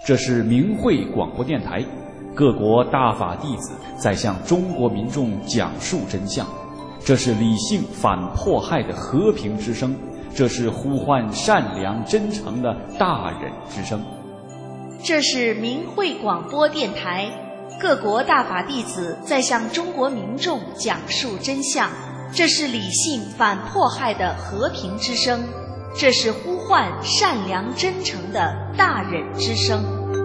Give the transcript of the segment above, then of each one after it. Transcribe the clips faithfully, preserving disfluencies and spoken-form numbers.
这是明慧广播电台，各国大法弟子在向中国民众讲述真相。这是理性反迫害的和平之声，这是呼唤善良真诚的大忍之声。 这是明慧广播电台，各国大法弟子在向中国民众讲述真相。这是理性反迫害的和平之声，这是呼唤善良真诚的大忍之声。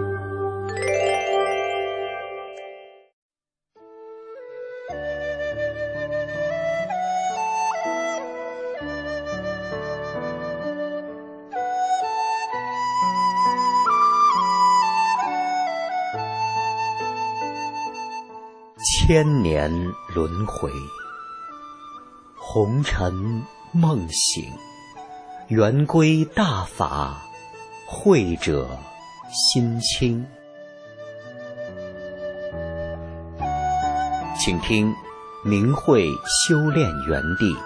千年轮回，红尘梦醒，圆归大法，慧者心清。请听明慧修炼园地。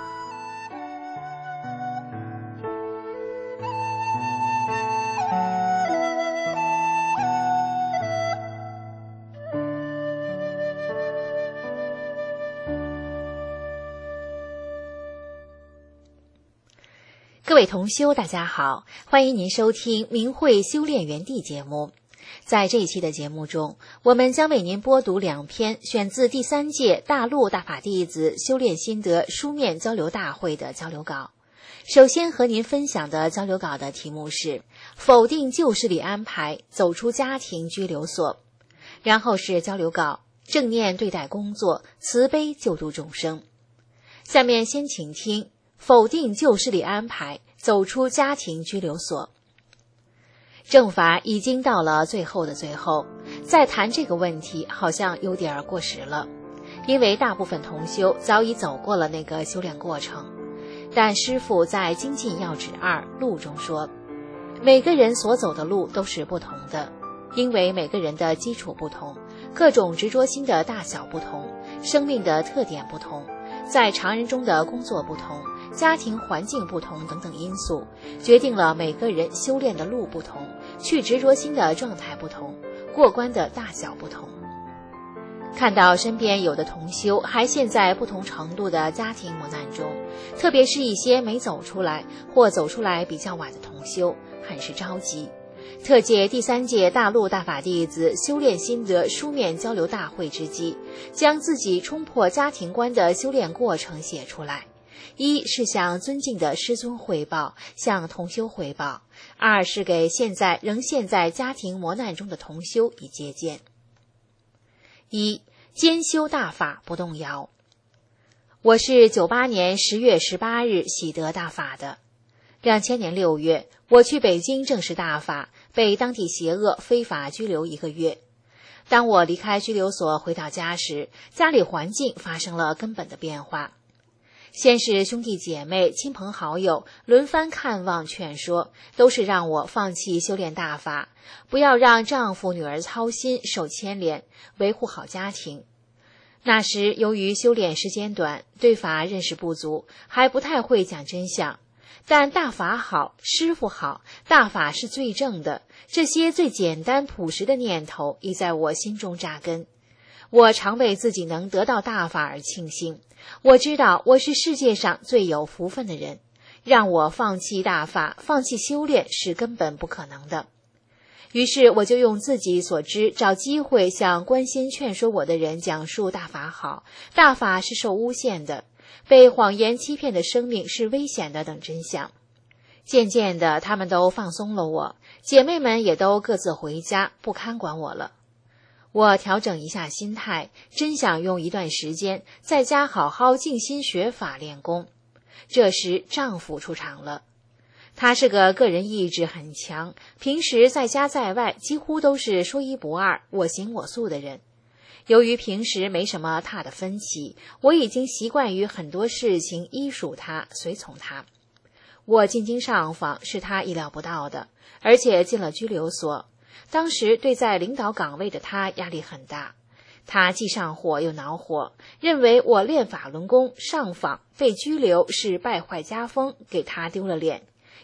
各位同修大家好，欢迎您收听明慧修炼园地节目。在这一期的节目中，我们将为您播读两篇选自第三届大陆大法弟子修炼心得书面交流大会的交流稿。首先和您分享的交流稿的题目是否定旧势力安排，走出家庭拘留所。然后是交流稿正念对待工作，慈悲救度众生。下面先请听否定旧势力安排，走出家庭拘留所。正法已经到了最后的最后，再谈这个问题好像有点过时了，因为大部分同修早已走过了那个修炼过程。但师父在精进要旨二路中说，每个人所走的路都是不同的，因为每个人的基础不同，各种执着心的大小不同，生命的特点不同，在常人中的工作不同，家庭环境不同等等因素，决定了每个人修炼的路不同，去执着心的状态不同，过关的大小不同。看到身边有的同修还陷在不同程度的家庭磨难中，特别是一些没走出来或走出来比较晚的同修，很是着急。特借第三届大陆大法弟子修炼心得书面交流大会之机，将自己冲破家庭关的修炼过程写出来。一是向尊敬的师尊汇报，向同修汇报；二是给现在仍陷在家庭磨难中的同修以借鉴。一，兼修大法不动摇。我是九八年十月十八日喜得大法的。两千年六月，我去北京证实大法，被当地邪恶非法拘留一个月。当我离开拘留所回到家时，家里环境发生了根本的变化。先是兄弟姐妹、亲朋好友轮番看望劝说，都是让我放弃修炼大法，不要让丈夫女儿操心受牵连，维护好家庭。那时由于修炼时间短，对法认识不足，还不太会讲真相。但大法好，师父好，大法是最正的，这些最简单朴实的念头已在我心中扎根。我常为自己能得到大法而庆幸，我知道我是世界上最有福分的人，让我放弃大法，放弃修炼是根本不可能的。于是我就用自己所知，找机会向关心劝说我的人讲述大法好，大法是受诬陷的，被谎言欺骗的生命是危险的等真相。渐渐的，他们都放松了我，姐妹们也都各自回家，不看管我了。我调整一下心态，真想用一段时间在家好好静心学法练功。这时丈夫出场了，他是个个人意志很强，平时在家在外几乎都是说一不二，我行我素的人。由于平时没什么大的分歧，我已经习惯于很多事情依属他，随从他。我进京上访是他意料不到的，而且进了拘留所。当时对在领导岗位的他压力很大，他既上火又恼火，认为我练法轮功上访被拘留是败坏家风，给他丢了脸，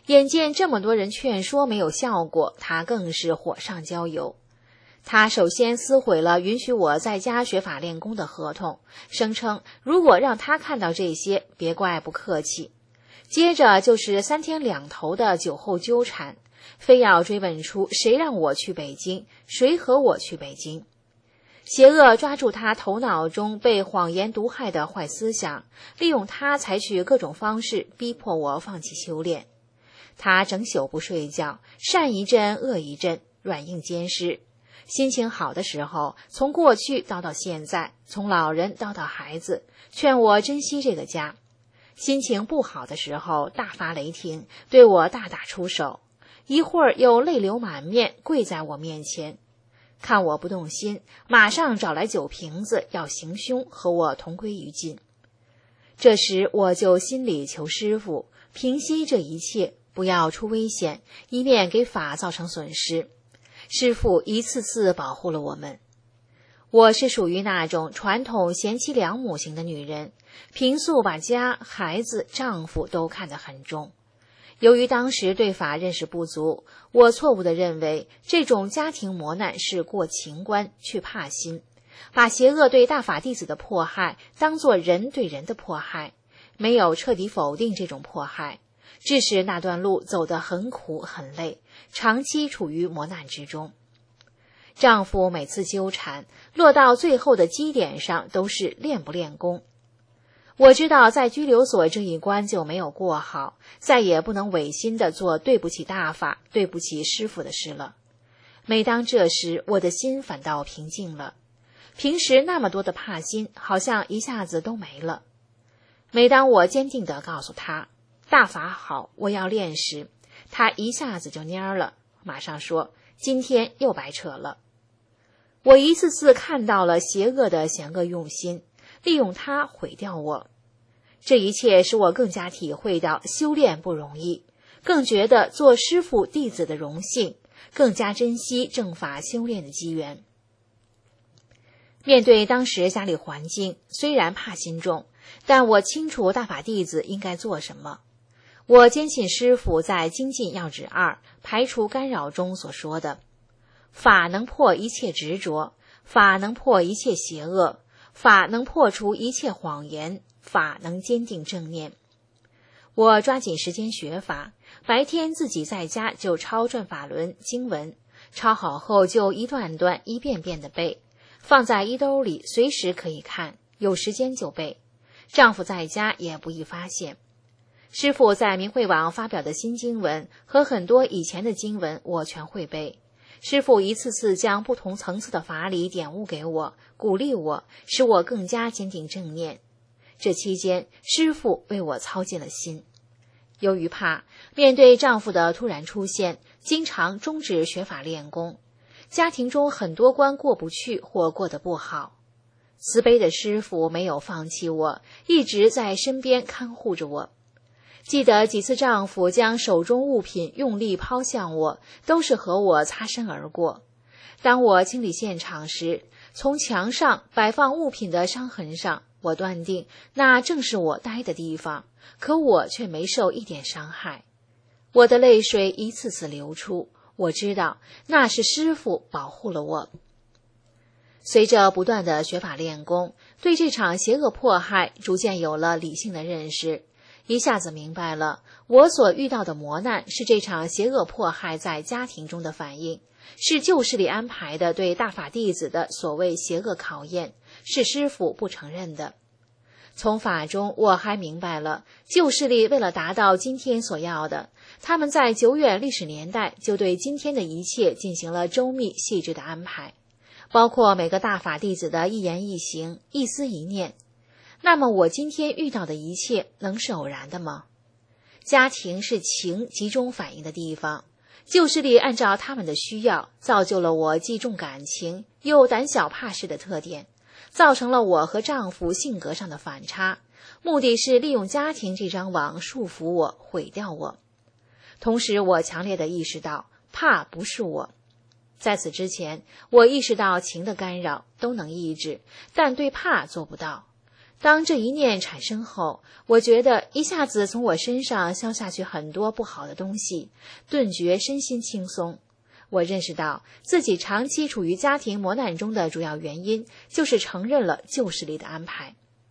眼见这么多人劝说没有效果，他更是火上浇油。他首先撕毁了允许我在家学法练功的合同，声称如果让他看到这些，别怪不客气。接着就是三天两头的酒后纠缠，非要追问出谁让我去北京，谁和我去北京。邪恶抓住他头脑中被谎言毒害的坏思想，利用他采取各种方式逼迫我放弃修炼。他整宿不睡觉，善一阵恶一阵，软硬兼施。心情好的时候，从过去叨到现在，从老人叨到孩子，劝我珍惜这个家。心情不好的时候，大发雷霆，对我大打出手，一会儿又泪流满面，跪在我面前。看我不动心，马上找来酒瓶子要行凶，和我同归于尽。这时我就心里求师父平息这一切，不要出危险，以免给法造成损失。师父一次次保护了我们。我是属于那种传统贤妻良母型的女人，平素把家、孩子、丈夫都看得很重。由于当时对法认识不足，我错误地认为这种家庭磨难是过情关，去怕心，把邪恶对大法弟子的迫害当作人对人的迫害，没有彻底否定这种迫害，致使那段路走得很苦很累，长期处于磨难之中。丈夫每次纠缠，落到最后的基点上都是练不练功。我知道在拘留所这一关就没有过好，再也不能违心地做对不起大法、对不起师父的事了。每当这时，我的心反倒平静了，平时那么多的怕心好像一下子都没了。每当我坚定地告诉他大法好，我要练时，他一下子就蔫了，马上说今天又白扯了。我一次次看到了邪恶的险恶用心，利用它毁掉我。这一切使我更加体会到修炼不容易，更觉得做师父弟子的荣幸，更加珍惜正法修炼的机缘。面对当时家里环境，虽然怕心重，但我清楚大法弟子应该做什么。我坚信师父在精进要旨二排除干扰中所说的，法能破一切执着，法能破一切邪恶，法能破除一切谎言，法能坚定正念。我抓紧时间学法，白天自己在家就抄转法轮经文，抄好后就一段段一遍遍的背，放在衣兜里随时可以看，有时间就背。丈夫在家也不易发现。师父在明慧网发表的新经文和很多以前的经文我全会背。师父一次次将不同层次的法理点悟给我，鼓励我，使我更加坚定正念。这期间，师父为我操尽了心。由于怕面对丈夫的突然出现，经常终止学法练功，家庭中很多关过不去或过得不好。慈悲的师父没有放弃我，一直在身边看护着我。记得几次丈夫将手中物品用力抛向我，都是和我擦身而过。当我清理现场时，从墙上摆放物品的伤痕上，我断定那正是我待的地方，可我却没受一点伤害。我的泪水一次次流出，我知道那是师父保护了我。随着不断的学法练功，对这场邪恶迫害逐渐有了理性的认识，一下子明白了，我所遇到的磨难是这场邪恶迫害在家庭中的反应，是旧势力安排的对大法弟子的所谓邪恶考验，是师父不承认的。从法中我还明白了，旧势力为了达到今天所要的，他们在久远历史年代就对今天的一切进行了周密细致的安排，包括每个大法弟子的一言一行、一思一念。那么我今天遇到的一切能是偶然的吗？家庭是情集中反应的地方，旧势力按照他们的需要，造就了我既重感情又胆小怕事的特点，造成了我和丈夫性格上的反差，目的是利用家庭这张网束缚我、毁掉我。同时我强烈地意识到，怕不是我。在此之前，我意识到情的干扰都能抑制，但对怕做不到。 当这一念产生后，我觉得一下子从我身上消下去很多不好的东西，顿觉身心轻松。我认识到自己长期处于家庭磨难中的主要原因，就是承认了旧势力的安排。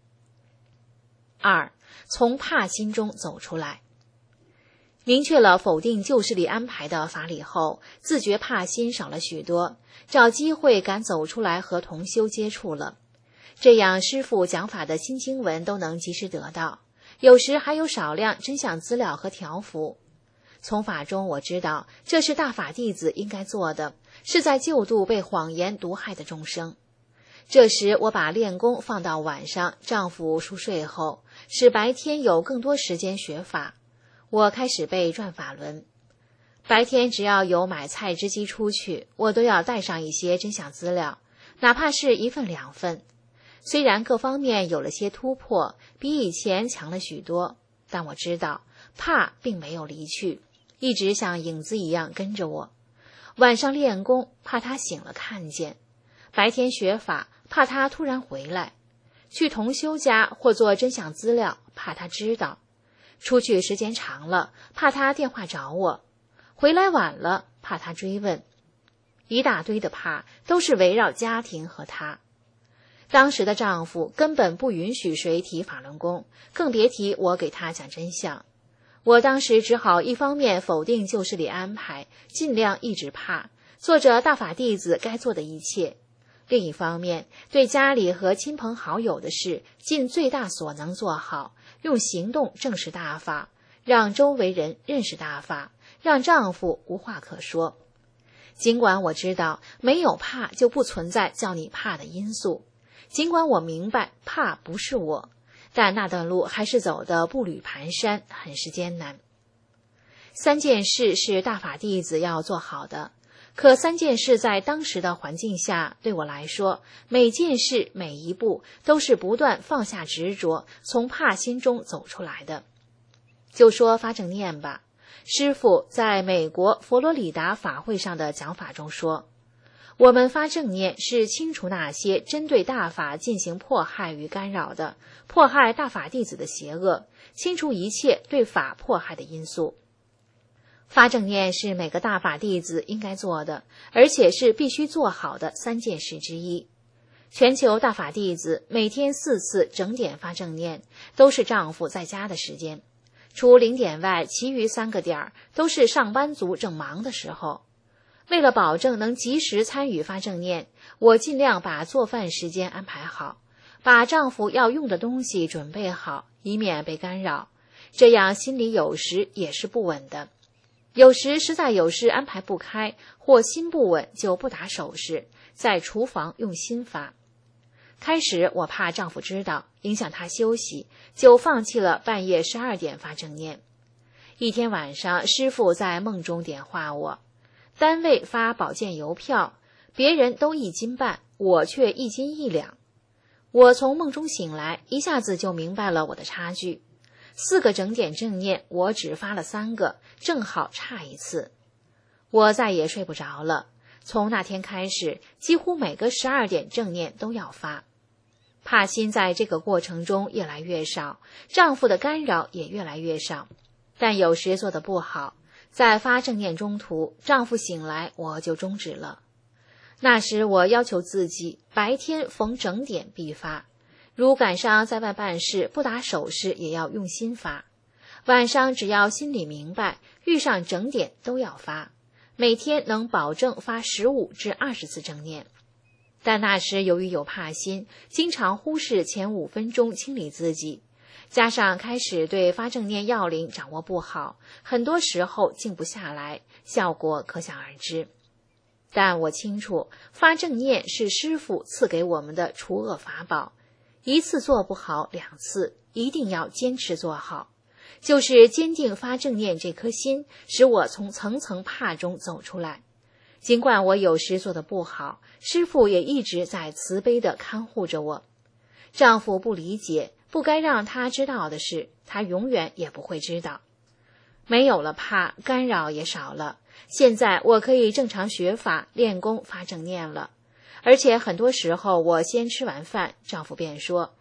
二，从怕心中走出来。明确了否定旧势力安排的法理后，自觉怕心少了许多，找机会敢走出来和同修接触了。这样师父讲法的新经文都能及时得到，有时还有少量真相资料和条幅。从法中我知道，这是大法弟子应该做的，是在救度被谎言毒害的众生。这时我把练功放到晚上，丈夫熟睡后，使白天有更多时间学法。我开始背转法轮。白天只要有买菜之机出去，我都要带上一些真相资料，哪怕是一份两份。虽然各方面有了些突破，比以前强了许多，但我知道怕并没有离去，一直像影子一样跟着我。晚上练功，怕他醒了看见；白天学法，怕他突然回来；去同修家或做真相资料，怕他知道；出去时间长了，怕他电话找我；回来晚了，怕他追问。一大堆的怕，都是围绕家庭和他。当时的丈夫根本不允许谁提法轮功，更别提我给他讲真相。我当时只好一方面否定旧势力安排，尽量抑制怕，做着大法弟子该做的一切；另一方面，对家里和亲朋好友的事尽最大所能做好，用行动证实大法，让周围人认识大法，让丈夫无话可说。尽管我知道没有怕就不存在叫你怕的因素，尽管我明白怕不是我，但那段路还是走得步履蹒跚，很是艰难。三件事是大法弟子要做好的，可三件事在当时的环境下，对我来说，每件事每一步都是不断放下执着，从怕心中走出来的。就说发正念吧，师父在美国佛罗里达法会上的讲法中说，我们发正念是清除那些针对大法进行迫害与干扰的，迫害大法弟子的邪恶，清除一切对法迫害的因素。发正念是每个大法弟子应该做的，而且是必须做好的三件事之一。全球大法弟子每天四次整点发正念，都是丈夫在家的时间，除零点外，其余三个点都是上班族正忙的时候。为了保证能及时参与发正念，我尽量把做饭时间安排好，把丈夫要用的东西准备好，以免被干扰。这样心里有时也是不稳的，有时实在有事安排不开，或心不稳就不打手势，在厨房用心发。开始我怕丈夫知道，影响他休息，就放弃了半夜十二点发正念。一天晚上，师父在梦中点化我。单位发保健邮票，别人都一斤半，我却一斤一两。我从梦中醒来，一下子就明白了我的差距。四个整点正念，我只发了三个，正好差一次。我再也睡不着了。从那天开始，几乎每个十二点正念都要发。怕心在这个过程中越来越少，丈夫的干扰也越来越少，但有时做得不好。在发正念中途，丈夫醒来，我就终止了。那时我要求自己，白天逢整点必发，如赶上在外办事，不打手势也要用心发。晚上只要心里明白，遇上整点都要发，每天能保证发十五至二十次正念。但那时由于有怕心，经常忽视前五分钟清理自己。加上开始对发正念要领掌握不好，很多时候静不下来，效果可想而知。但我清楚，发正念是师父赐给我们的除恶法宝，一次做不好，两次一定要坚持做好。就是坚定发正念这颗心，使我从层层怕中走出来。尽管我有时做得不好，师父也一直在慈悲地看护着我。丈夫不理解，不该让他知道的事，他永远也不会知道。没有了怕，干扰也少了。现在我可以正常学法、练功、发正念了。而且很多时候，我先吃完饭，丈夫便说：“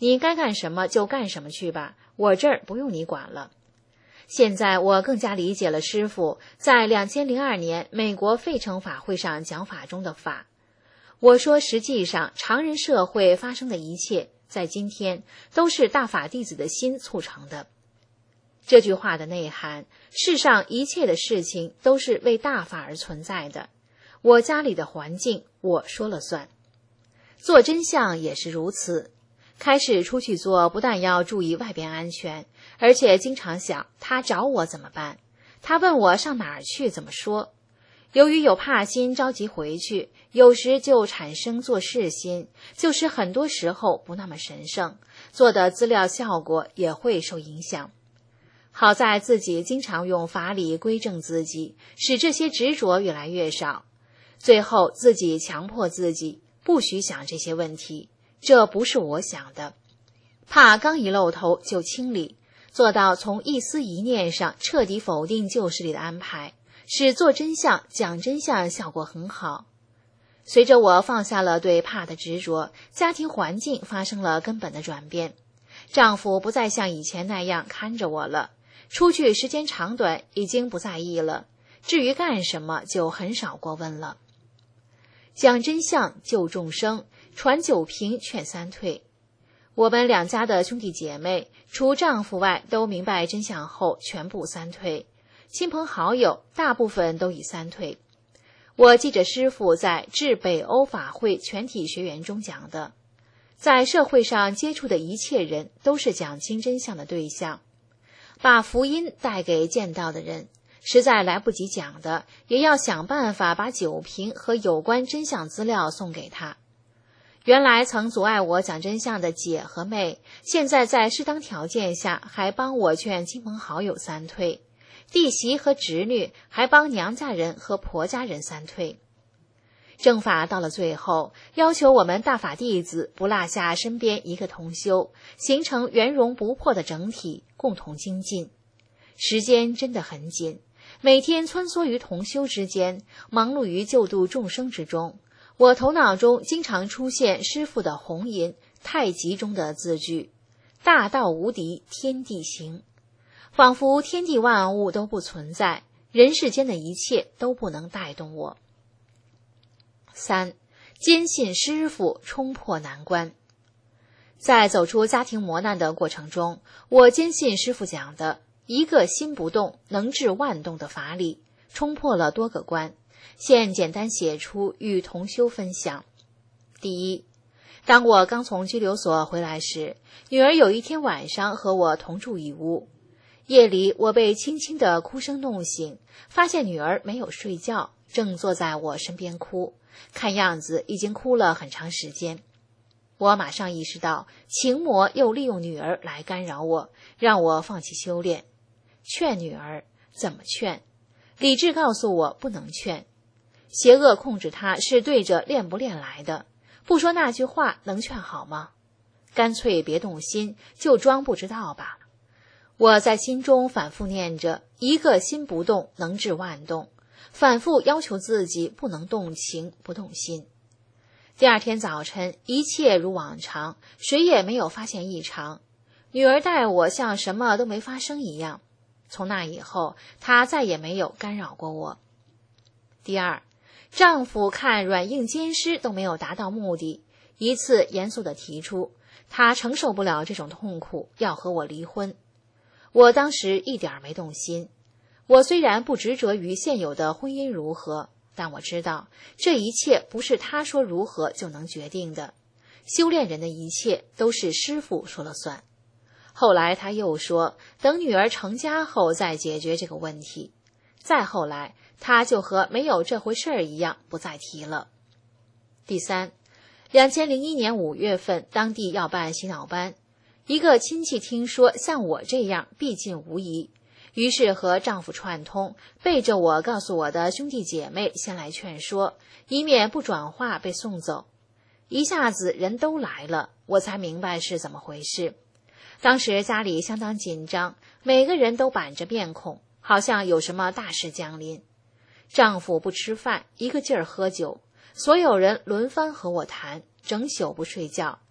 你该干什么就干什么去吧，我这儿不用你管了。现在我更加理解了师父在两千零二年美国费城法会上讲法中的法。我说实际上常人社会发生的一切，在今天都是大法弟子的心促成的。这句话的内涵，世上一切的事情都是为大法而存在的，我家里的环境我说了算。做真相也是如此，开始出去做，不但要注意外边安全，而且经常想他找我怎么办，他问我上哪儿去怎么说。由于有怕心着急回去，有时就产生做事心，就是很多时候不那么神圣，做的资料效果也会受影响。好在自己经常用法理规正自己，使这些执着越来越少。最后自己强迫自己不许想这些问题，这不是我想的。怕刚一露头就清理，做到从一丝一念上彻底否定旧事里的安排，使做真相讲真相效果很好。随着我放下了对怕的执着，家庭环境发生了根本的转变。丈夫不再像以前那样看着我了，出去时间长短已经不在意了，至于干什么就很少过问了。讲真相救众生，传九平劝三退。我们两家的兄弟姐妹，除丈夫外都明白真相后全部三退，亲朋好友大部分都已三退。我记着师父在致北欧法会全体学员中讲的，在社会上接触的一切人都是讲清真相的对象，把福音带给见到的人，实在来不及讲的，也要想办法把酒瓶和有关真相资料送给他。原来曾阻碍我讲真相的姐和妹，现在在适当条件下还帮我劝亲朋好友三退，弟媳和侄女还帮娘家人和婆家人三退。正法到了最后，要求我们大法弟子不落下身边一个同修，形成圆融不破的整体，共同精进。时间真的很紧，每天穿梭于同修之间，忙碌于救度众生之中，我头脑中经常出现师父的红吟太极中的字句：大道无敌，天地行。仿佛天地万物都不存在，人世间的一切都不能带动我。三，坚信师父，冲破难关。在走出家庭磨难的过程中，我坚信师父讲的一个心不动能治万动的法理，冲破了多个关。现简单写出与同修分享。第一，当我刚从拘留所回来时，女儿有一天晚上和我同住一屋。夜里我被轻轻的哭声弄醒，发现女儿没有睡觉，正坐在我身边哭，看样子已经哭了很长时间。我马上意识到情魔又利用女儿来干扰我，让我放弃修炼。劝女儿怎么劝？理智告诉我不能劝。邪恶控制她是对着练不练来的，不说那句话能劝好吗？干脆别动心，就装不知道吧。我在心中反复念着一个心不动能治万动，反复要求自己不能动情不动心。第二天早晨，一切如往常，谁也没有发现异常。女儿待我像什么都没发生一样。从那以后，她再也没有干扰过我。第二，丈夫看软硬兼施都没有达到目的，一次严肃地提出他承受不了这种痛苦，要和我离婚。我当时一点没动心。我虽然不执着于现有的婚姻如何，但我知道这一切不是他说如何就能决定的。修炼人的一切都是师父说了算。后来他又说等女儿成家后再解决这个问题。再后来他就和没有这回事儿一样，不再提了。第三，两千零一年五月份，当地要办洗脑班，一个亲戚听说像我这样必尽无疑，于是和丈夫串通，背着我告诉我的兄弟姐妹先来劝说，以免不转化被送走。一下子人都来了，我才明白是怎么回事。当时家里相当紧张，每个人都板着面孔，好像有什么大事降临。丈夫不吃饭，一个劲儿喝酒，所有人轮番和我谈，整宿不睡觉。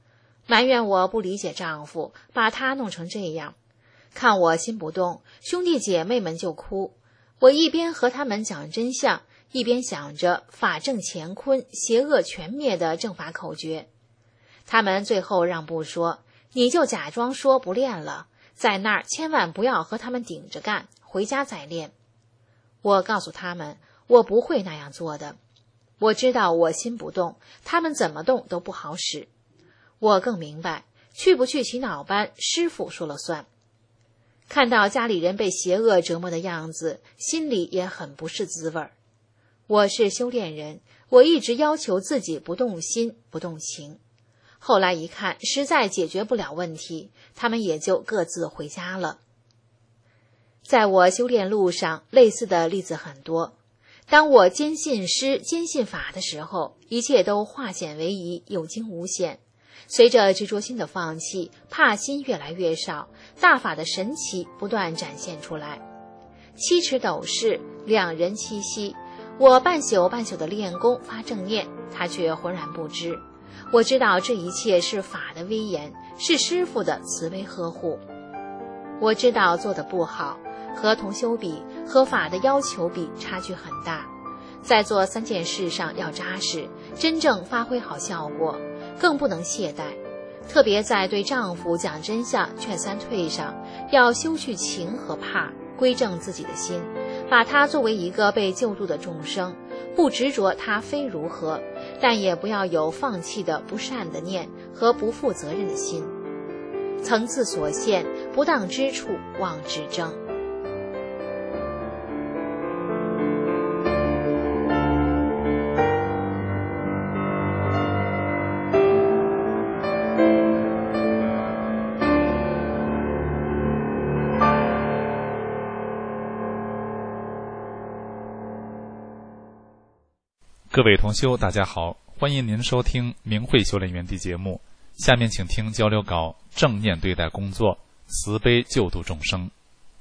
埋怨我不理解丈夫，把他弄成这样。看我心不动，兄弟姐妹们就哭。我一边和他们讲真相，一边想着法正乾坤，邪恶全灭的正法口诀。他们最后让步说，你就假装说不练了，在那儿千万不要和他们顶着干，回家再练。我告诉他们，我不会那样做的。我知道我心不动，他们怎么动都不好使。我更明白，去不去起脑班，师傅说了算。看到家里人被邪恶折磨的样子，心里也很不是滋味儿。我是修炼人，我一直要求自己不动心，不动情。后来一看，实在解决不了问题，他们也就各自回家了。在我修炼路上，类似的例子很多。当我坚信师、坚信法的时候，一切都化险为夷，有惊无险。随着执着心的放弃，怕心越来越少，大法的神奇不断展现出来。七尺斗士，两人七夕，我半宿半宿的练功发正念，他却浑然不知。我知道这一切是法的威严，是师父的慈悲呵护。我知道做得不好，和同修比，和法的要求比差距很大。在做三件事上要扎实，真正发挥好效果，更不能懈怠。特别在对丈夫讲真相、劝三退上，要修去情和怕，归正自己的心，把他作为一个被救度的众生，不执着他非如何，但也不要有放弃的不善的念和不负责任的心。层次所限，不当之处望之争。 各位同修，大家好，欢迎您收听明慧修炼园地节目。下面请听交流稿：正念对待工作，慈悲救度众生。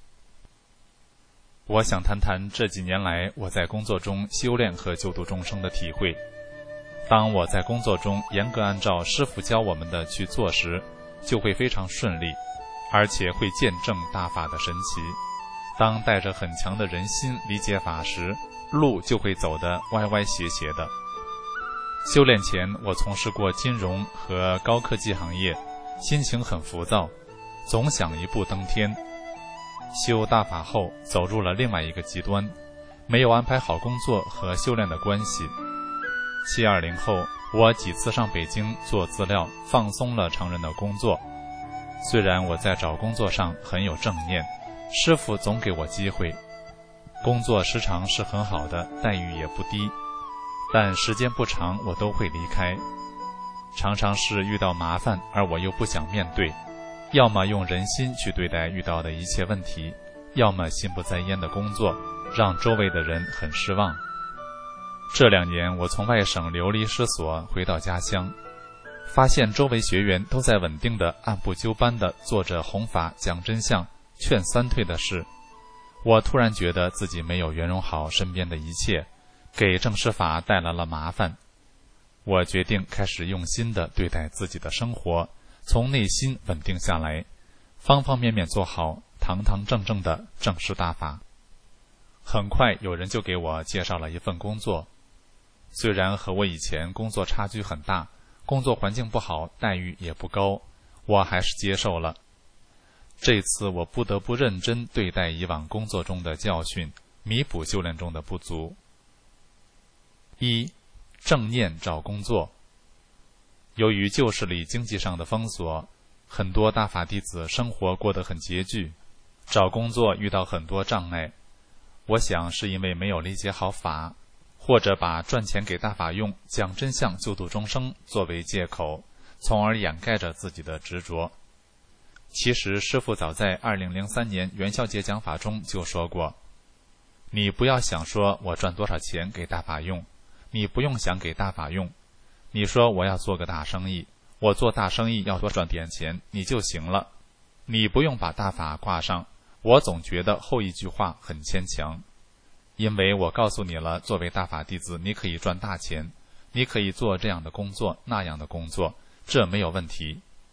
我想谈谈这几年来我在工作中修炼和救度众生的体会。当我在工作中严格按照师父教我们的去做时，就会非常顺利，而且会见证大法的神奇。当带着很强的人心理解法时，路就会走得歪歪斜斜的。修炼前，我从事过金融和高科技行业，心情很浮躁，总想一步登天。修大法后，走入了另外一个极端，没有安排好工作和修炼的关系。七二零后，我几次上北京做资料，放松了常人的工作。虽然我在找工作上很有正念，师父总给我机会，工作时长是很好的，待遇也不低，但时间不长我都会离开。常常是遇到麻烦，而我又不想面对，要么用人心去对待遇到的一切问题，要么心不在焉的工作，让周围的人很失望。这两年我从外省流离失所回到家乡，发现周围学员都在稳定的按部就班的做着弘法、讲真相、劝三退的事。我突然觉得自己没有圆融好身边的一切，给正师法带来了麻烦。我决定开始用心地对待自己的生活，从内心稳定下来，方方面面做好堂堂正正的正师大法。很快有人就给我介绍了一份工作，虽然和我以前工作差距很大，工作环境不好，待遇也不高，我还是接受了。这次我不得不认真对待以往工作中的教训，弥补修炼中的不足。一、正念找工作。由于旧市里经济上的封锁，很多大法弟子生活过得很拮据，找工作遇到很多障碍。我想是因为没有理解好法，或者把赚钱给大法用、讲真相救度众生作为借口，从而掩盖着自己的执着。其实师父早在二零零三年元宵节讲法中就说过，你不要想说我赚多少钱给大法用，你不用想给大法用，你说我要做个大生意，我做大生意要多赚点钱，你就行了，你不用把大法挂上。我总觉得后一句话很牵强，因为我告诉你了，作为大法弟子，你可以赚大钱，你可以做这样的工作那样的工作，这没有问题，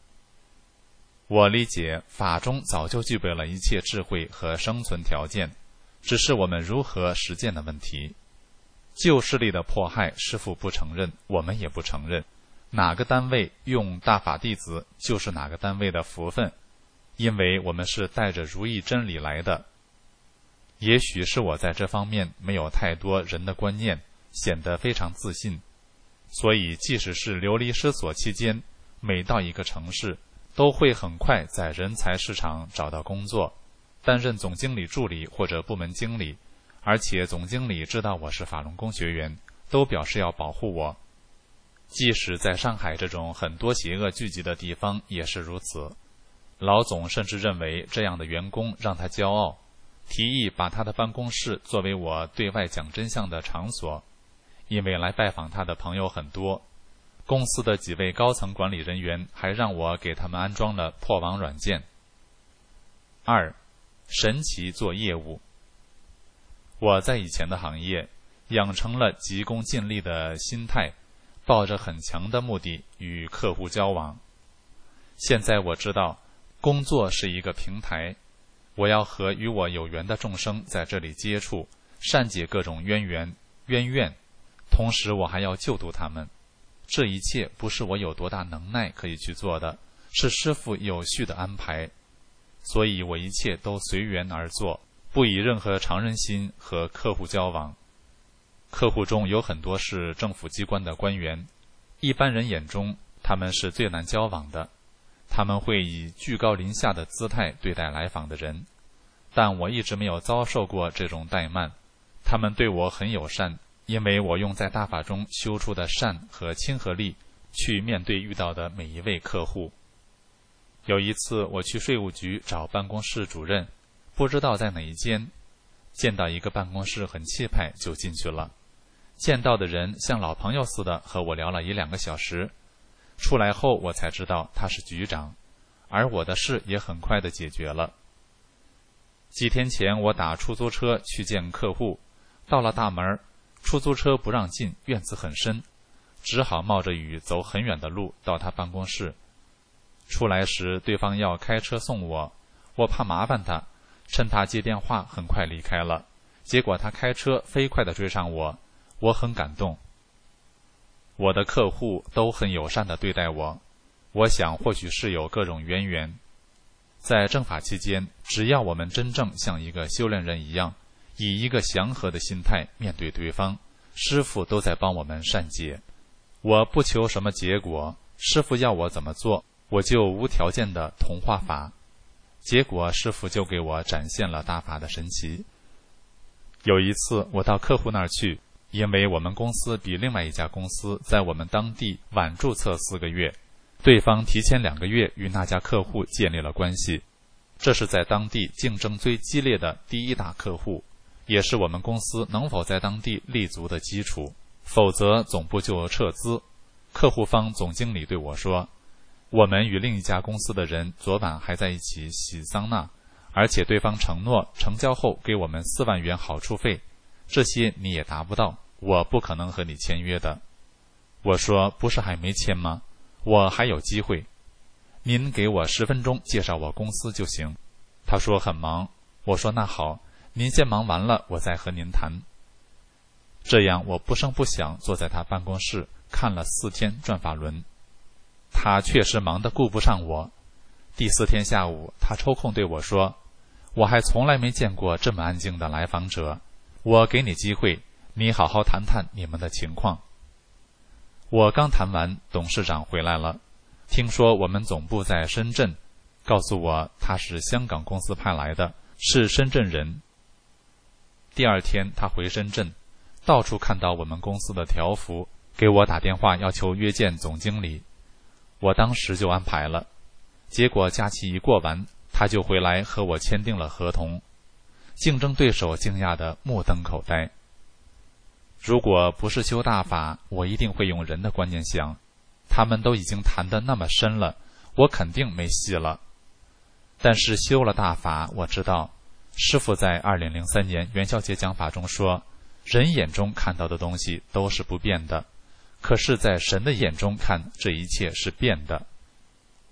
我理解法中早就具备了一切智慧和生存条件，只是我们如何实践的问题。旧势力的迫害，师父不承认，我们也不承认。哪个单位用大法弟子，就是哪个单位的福分，因为我们是带着如意真理来的。也许是我在这方面没有太多人的观念，显得非常自信，所以即使是流离失所期间，每到一个城市都会很快在人才市场找到工作，担任总经理助理或者部门经理，而且总经理知道我是法轮功学员，都表示要保护我。即使在上海这种很多邪恶聚集的地方也是如此。老总甚至认为这样的员工让他骄傲，提议把他的办公室作为我对外讲真相的场所，因为来拜访他的朋友很多。公司的几位高层管理人员还让我给他们安装了破网软件。二，神奇做业务。我在以前的行业养成了急功近利的心态，抱着很强的目的与客户交往。现在我知道，工作是一个平台，我要和与我有缘的众生在这里接触，善解各种渊源、冤怨，同时我还要救度他们。这一切不是我有多大能耐可以去做的，是师父有序的安排，所以我一切都随缘而做，不以任何常人心和客户交往。客户中有很多是政府机关的官员，一般人眼中他们是最难交往的，他们会以居高临下的姿态对待来访的人，但我一直没有遭受过这种怠慢，他们对我很友善，因为我用在大法中修出的善和亲和力去面对遇到的每一位客户。有一次我去税务局找办公室主任，不知道在哪一间，见到一个办公室很气派就进去了，见到的人像老朋友似的和我聊了一两个小时，出来后我才知道他是局长，而我的事也很快的解决了。几天前我打出租车去见客户，到了大门，出租车不让进，院子很深，只好冒着雨走很远的路到他办公室。出来时对方要开车送我，我怕麻烦他，趁他接电话很快离开了，结果他开车飞快地追上我，我很感动。我的客户都很友善地对待我，我想或许是有各种渊源。在正法期间，只要我们真正像一个修炼人一样，以一个祥和的心态面对对方，师父都在帮我们善解。我不求什么结果，师父要我怎么做，我就无条件的同化法。结果师父就给我展现了大法的神奇。有一次我到客户那儿去，因为我们公司比另外一家公司在我们当地晚注册四个月，对方提前两个月与那家客户建立了关系，这是在当地竞争最激烈的第一大客户，也是我们公司能否在当地立足的基础，否则总部就撤资。客户方总经理对我说，我们与另一家公司的人昨晚还在一起洗桑拿，而且对方承诺成交后给我们四万元好处费，这些你也达不到，我不可能和你签约的。我说，不是还没签吗？我还有机会，您给我十分钟介绍我公司就行。他说很忙，我说那好，您先忙完了我再和您谈。这样我不声不响坐在他办公室看了四天转法轮。他确实忙得顾不上我。第四天下午他抽空对我说，我还从来没见过这么安静的来访者，我给你机会，你好好谈谈你们的情况。我刚谈完，董事长回来了，听说我们总部在深圳，告诉我他是香港公司派来的，是深圳人。第二天他回深圳，到处看到我们公司的条幅，给我打电话要求约见总经理。我当时就安排了，结果假期一过完，他就回来和我签订了合同。竞争对手惊讶得目瞪口呆。如果不是修大法，我一定会用人的观念想，他们都已经谈得那么深了，我肯定没戏了。但是修了大法，我知道师父在二零零三年元宵节讲法中说，人眼中看到的东西都是不变的，可是在神的眼中看，这一切是变的。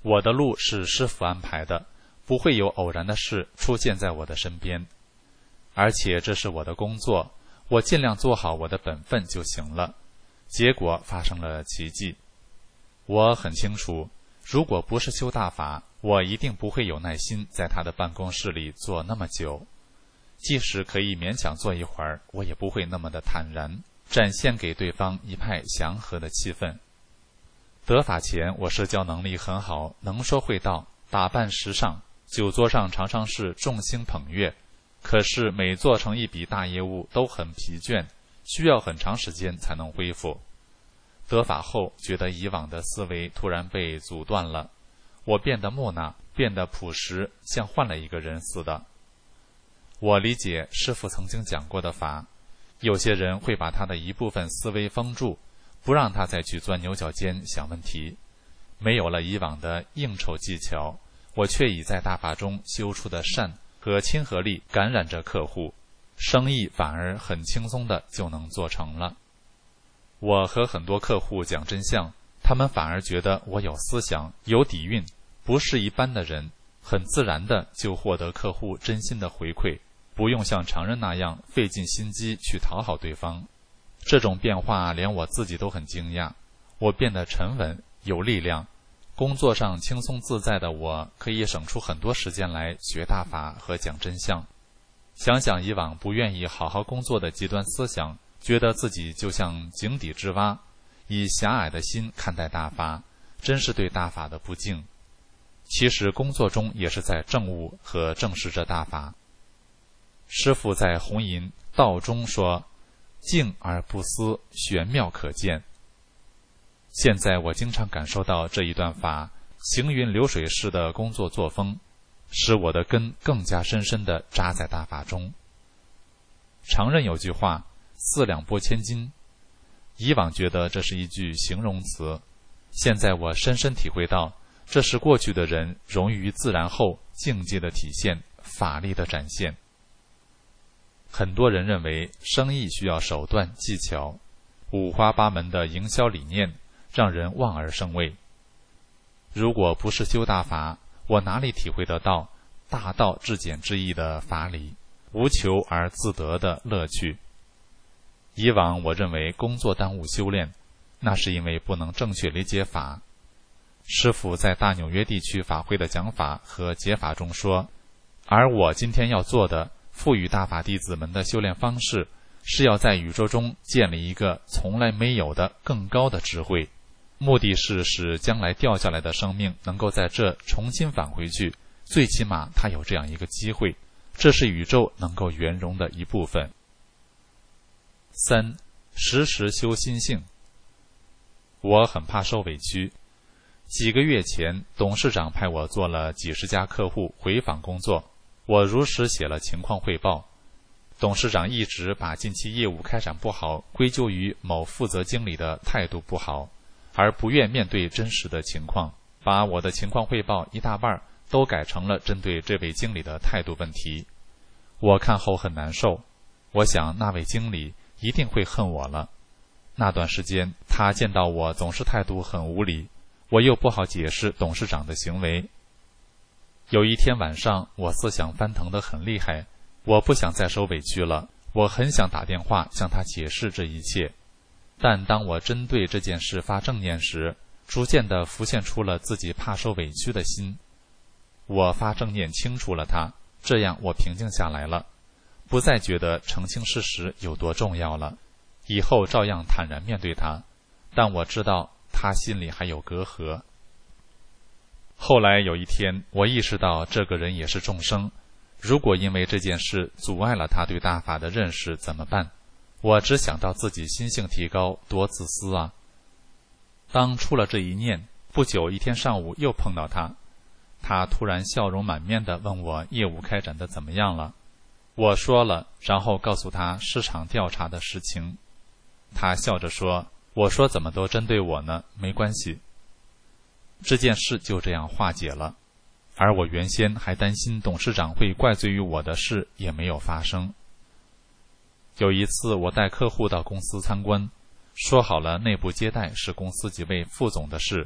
我的路是师父安排的，不会有偶然的事出现在我的身边，而且这是我的工作，我尽量做好我的本分就行了。结果发生了奇迹。我很清楚，如果不是修大法，我一定不会有耐心在他的办公室里坐那么久。即使可以勉强坐一会儿，我也不会那么的坦然，展现给对方一派祥和的气氛。得法前，我社交能力很好，能说会道，打扮时尚，酒桌上常常是众星捧月。可是每做成一笔大业务都很疲倦，需要很长时间才能恢复。得法后，觉得以往的思维突然被阻断了，我变得木讷，变得朴实，像换了一个人似的。我理解师父曾经讲过的法，有些人会把他的一部分思维封住，不让他再去钻牛角尖想问题。没有了以往的应酬技巧，我却已在大法中修出的善和亲和力感染着客户，生意反而很轻松的就能做成了。我和很多客户讲真相，他们反而觉得我有思想，有底蕴，不是一般的人，很自然的就获得客户真心的回馈，不用像常人那样费尽心机去讨好对方。这种变化连我自己都很惊讶，我变得沉稳有力量，工作上轻松自在的我可以省出很多时间来学大法和讲真相。想想以往不愿意好好工作的极端思想，觉得自己就像井底之蛙，以狭隘的心看待大法，真是对大法的不敬。其实工作中也是在证悟和证实着大法。师父在弘淫道中说，静而不思，玄妙可见。现在我经常感受到这一段法行云流水式的工作作风，使我的根更加深深地扎在大法中。常人有句话，四两拨千斤，以往觉得这是一句形容词，现在我深深体会到，这是过去的人融于自然后境界的体现，法力的展现。很多人认为生意需要手段技巧，五花八门的营销理念让人望而生畏。如果不是修大法，我哪里体会得到大道至简至易的法理，无求而自得的乐趣。以往我认为工作耽误修炼，那是因为不能正确理解法。师父在大纽约地区法会的讲法和解法中说，而我今天要做的赋予大法弟子们的修炼方式，是要在宇宙中建立一个从来没有的更高的智慧，目的是使将来掉下来的生命能够在这重新返回去，最起码他有这样一个机会，这是宇宙能够圆融的一部分。三，时时修心性。我很怕受委屈。几个月前，董事长派我做了几十家客户回访工作，我如实写了情况汇报。董事长一直把近期业务开展不好归咎于某负责经理的态度不好，而不愿面对真实的情况，把我的情况汇报一大半都改成了针对这位经理的态度问题。我看后很难受，我想那位经理一定会恨我了。那段时间他见到我总是态度很无理，我又不好解释董事长的行为。有一天晚上，我思想翻腾得很厉害，我不想再受委屈了，我很想打电话向他解释这一切。但当我针对这件事发正念时，逐渐地浮现出了自己怕受委屈的心。我发正念清除了他，这样我平静下来了，不再觉得澄清事实有多重要了，以后照样坦然面对他，但我知道他心里还有隔阂。后来有一天，我意识到这个人也是众生，如果因为这件事阻碍了他对大法的认识怎么办？我只想到自己心性提高，多自私啊！当出了这一念，不久一天上午又碰到他，他突然笑容满面地问我业务开展的怎么样了。我说了，然后告诉他市场调查的实情。他笑着说，我说怎么都针对我呢？没关系。这件事就这样化解了，而我原先还担心董事长会怪罪于我的事也没有发生。有一次我带客户到公司参观，说好了内部接待是公司几位副总的事，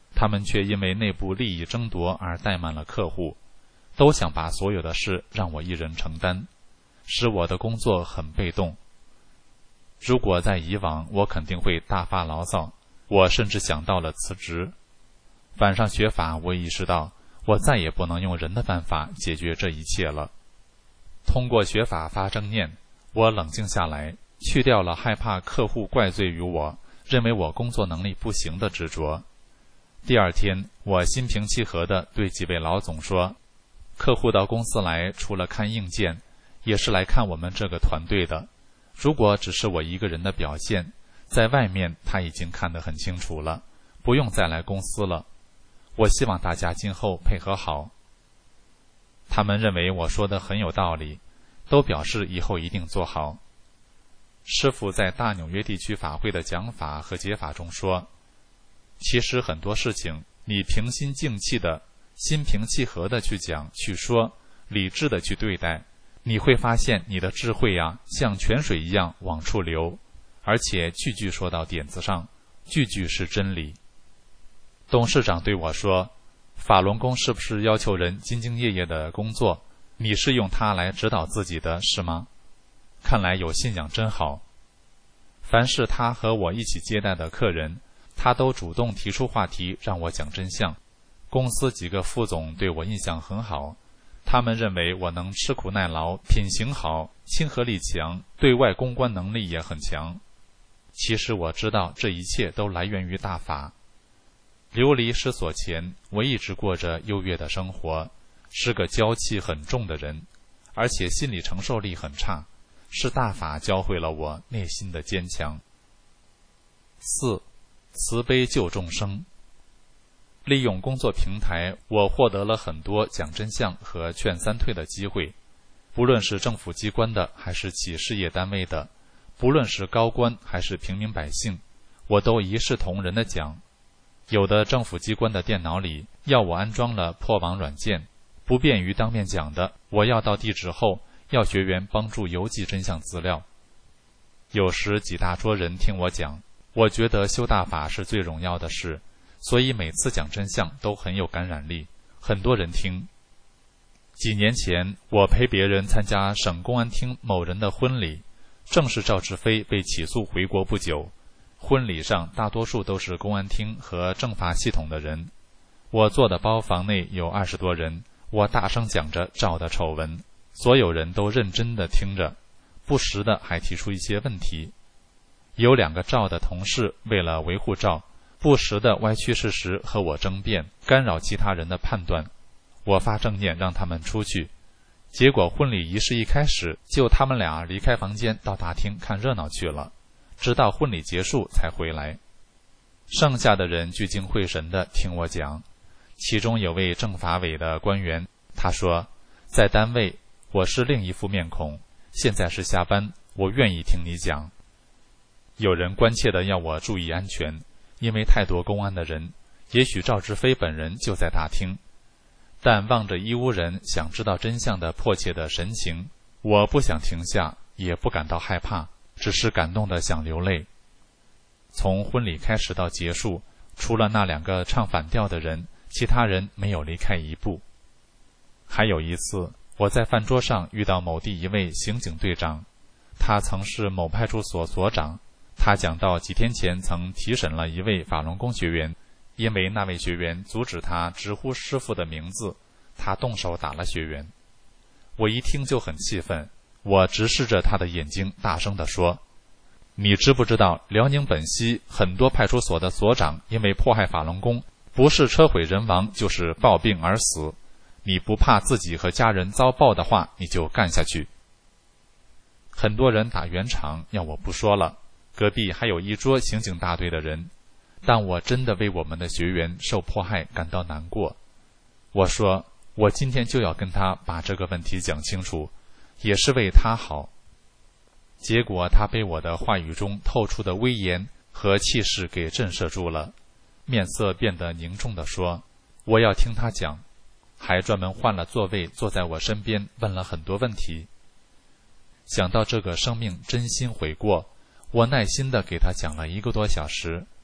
他们却因为内部利益争夺而怠慢了客户，都想把所有的事让我一人承担，使我的工作很被动。如果在以往，我肯定会大发牢骚，我甚至想到了辞职。晚上学法，我意识到我再也不能用人的办法解决这一切了。通过学法发正念，我冷静下来，去掉了害怕客户怪罪于我，认为我工作能力不行的执着。第二天，我心平气和地对几位老总说，客户到公司来，除了看硬件，也是来看我们这个团队的。如果只是我一个人的表现，在外面他已经看得很清楚了，不用再来公司了。我希望大家今后配合好。他们认为我说的很有道理，都表示以后一定做好。师父在大纽约地区法会的讲法和解法中说，其实很多事情你平心静气的、心平气和的去讲、去说，理智的去对待，你会发现你的智慧呀，像泉水一样往处流，而且句句说到点子上，句句是真理。董事长对我说，法轮功是不是要求人兢兢业业的工作？你是用它来指导自己的，是吗？看来有信仰真好。凡是他和我一起接待的客人，他都主动提出话题让我讲真相。公司几个副总对我印象很好，他们认为我能吃苦耐劳，品行好，亲和力强，对外公关能力也很强。其实我知道这一切都来源于大法。流离失所前，我一直过着优越的生活，是个娇气很重的人，而且心理承受力很差，是大法教会了我内心的坚强。四、慈悲救众生。利用工作平台，我获得了很多讲真相和劝三退的机会，不论是政府机关的还是企事业单位的，不论是高官还是平民百姓，我都一视同仁的讲。有的政府机关的电脑里要我安装了破网软件，不便于当面讲的，我要到地址后，要学员帮助邮寄真相资料。有时几大桌人听我讲，我觉得修大法是最荣耀的事，所以每次讲真相都很有感染力，很多人听。几年前，我陪别人参加省公安厅某人的婚礼，正是赵志飞被起诉回国不久。婚礼上大多数都是公安厅和政法系统的人，我坐的包房内有二十多人，我大声讲着赵的丑闻，所有人都认真地听着，不时的还提出一些问题。有两个赵的同事为了维护赵，不时的歪曲事实和我争辩，干扰其他人的判断。我发正念让他们出去，结果婚礼仪式一开始，就他们俩离开房间到大厅看热闹去了，直到婚礼结束才回来。剩下的人聚精会神地听我讲，其中有位政法委的官员，他说，在单位我是另一副面孔，现在是下班，我愿意听你讲。有人关切地要我注意安全，因为太多公安的人，也许赵志飞本人就在大厅。但望着医务人想知道真相的迫切的神情，我不想停下，也不感到害怕，只是感动得想流泪。从婚礼开始到结束，除了那两个唱反调的人，其他人没有离开一步。还有一次，我在饭桌上遇到某地一位刑警队长，他曾是某派出所所长。他讲到几天前曾提审了一位法轮功学员，因为那位学员阻止他直呼师父的名字，他动手打了学员。我一听就很气愤，我直视着他的眼睛，大声地说，你知不知道辽宁本溪很多派出所的所长因为迫害法轮功，不是车毁人亡就是暴病而死，你不怕自己和家人遭报的话，你就干下去。很多人打圆场，要我不说了，隔壁还有一桌刑警大队的人，但我真的为我们的学员受迫害感到难过。我说，我今天就要跟他把这个问题讲清楚，也是为他好。结果他被我的话语中透出的威严和气势给震慑住了，面色变得凝重地说，我要听他讲，还专门换了座位坐在我身边，问了很多问题。想到这个生命真心悔过，我耐心地给他讲了一个多小时。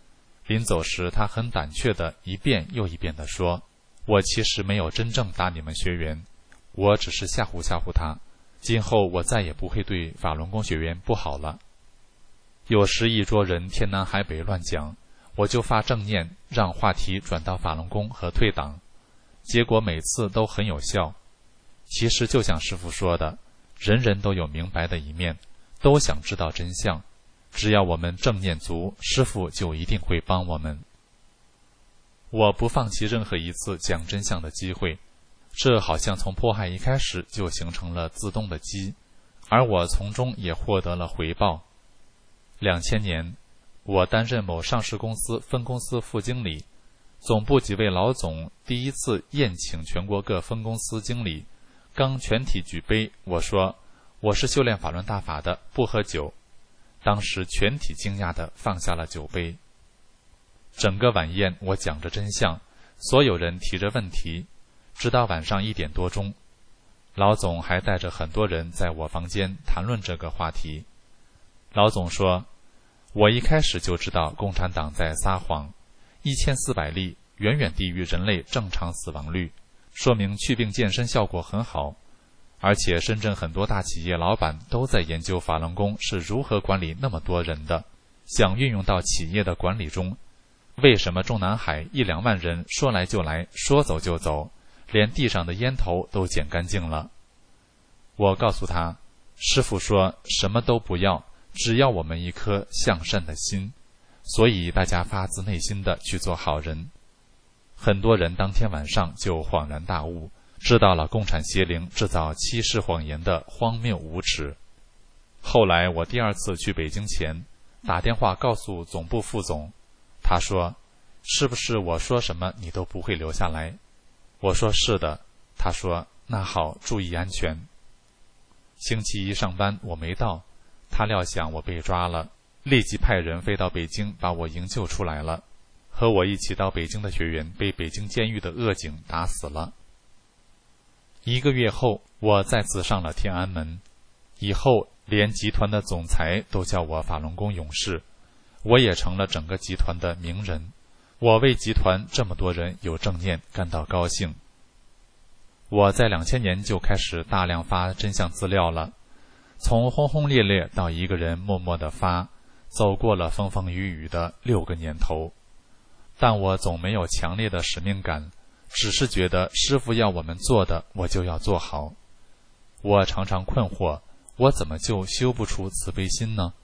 临走时，他很胆怯地一遍又一遍地说，我其实没有真正打你们学员，我只是吓唬吓唬他，今后我再也不会对法轮功学员不好了。有时一桌人天南海北乱讲，我就发正念，让话题转到法轮功和退党，结果每次都很有效。其实就像师父说的，人人都有明白的一面，都想知道真相，只要我们正念足，师父就一定会帮我们。我不放弃任何一次讲真相的机会，这好像从迫害一开始就形成了自动的机，而我从中也获得了回报。两千年，我担任某上市公司分公司副经理，总部几位老总第一次宴请全国各分公司经理，刚全体举杯，我说我是修炼法轮大法的，不喝酒。当时全体惊讶地放下了酒杯。整个晚宴我讲着真相，所有人提着问题，直到晚上一点多钟，老总还带着很多人在我房间谈论这个话题。老总说，我一开始就知道共产党在撒谎，一千四百例远远低于人类正常死亡率，说明祛病健身效果很好。而且深圳很多大企业老板都在研究法轮功是如何管理那么多人的，想运用到企业的管理中。为什么中南海一两万人说来就来，说走就走，连地上的烟头都捡干净了？我告诉他，师父说什么都不要，只要我们一颗向善的心，所以大家发自内心的去做好人。很多人当天晚上就恍然大悟，知道了共产邪灵制造欺世谎言的荒谬无耻。后来我第二次去北京前，打电话告诉总部副总，他说，是不是我说什么你都不会留下来？我说是的。他说，那好，注意安全。星期一上班我没到，他料想我被抓了，立即派人飞到北京把我营救出来了。和我一起到北京的学员被北京监狱的恶警打死了。一个月后，我再次上了天安门，以后连集团的总裁都叫我法轮功勇士，我也成了整个集团的名人。我为集团这么多人有正念感到高兴。我在两千年就开始大量发真相资料了，从轰轰烈烈到一个人默默地发，走过了风风雨雨的六个年头。但我总没有强烈的使命感，只是觉得师父要我们做的，我就要做好。我常常困惑，我怎么就修不出慈悲心呢？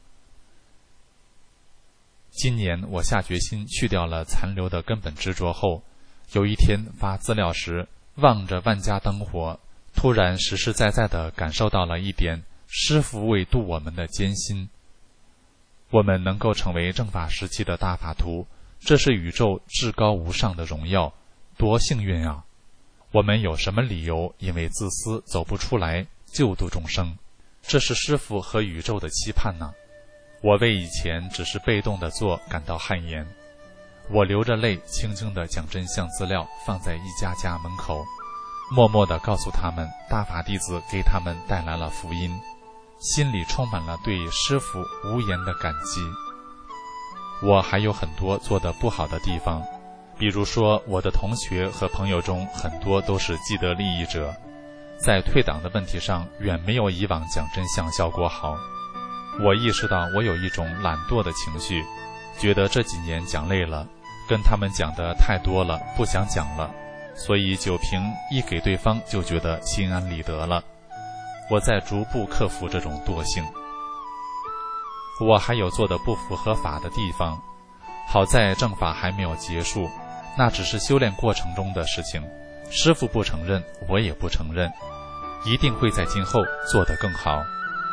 今年我下决心去掉了残留的根本执着后，有一天发资料时，望着万家灯火，突然实实在在地感受到了一点师父为度我们的艰辛。我们能够成为正法时期的大法徒，这是宇宙至高无上的荣耀，多幸运啊！我们有什么理由因为自私走不出来救度众生？这是师父和宇宙的期盼呢、啊。我为以前只是被动的做感到汗颜，我流着泪轻轻地将真相资料放在一家家门口，默默地告诉他们大法弟子给他们带来了福音，心里充满了对师父无言的感激。我还有很多做得不好的地方，比如说我的同学和朋友中很多都是既得利益者，在退党的问题上远没有以往讲真相效果好。我意识到我有一种懒惰的情绪，觉得这几年讲累了，跟他们讲的太多了，不想讲了，所以酒瓶一给对方就觉得心安理得了。我在逐步克服这种惰性。我还有做的不符合法的地方，好在正法还没有结束，那只是修炼过程中的事情，师父不承认，我也不承认，一定会在今后做得更好。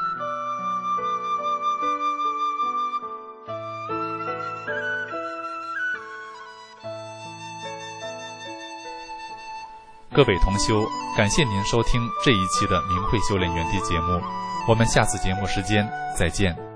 各位同修，感谢您收听这一期的明慧修炼园地节目，我们下次节目时间再见。